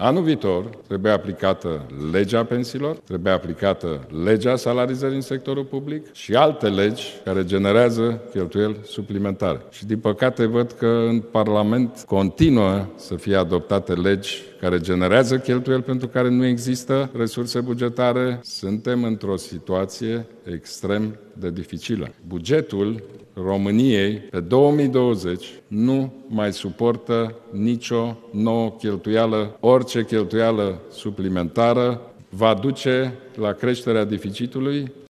Anul viitor trebuie aplicată legea pensiilor, trebuie aplicată legea salarizării în sectorul public și alte legi care generează cheltuieli suplimentare. Și din păcate văd că în Parlament continuă să fie adoptate legi care generează cheltuieli pentru care nu există resurse bugetare. Suntem într-o situație extrem de dificilă. Bugetul României pe 2020 nu mai suportă nicio nouă cheltuială. Orice cheltuială suplimentară va duce la creșterea deficitului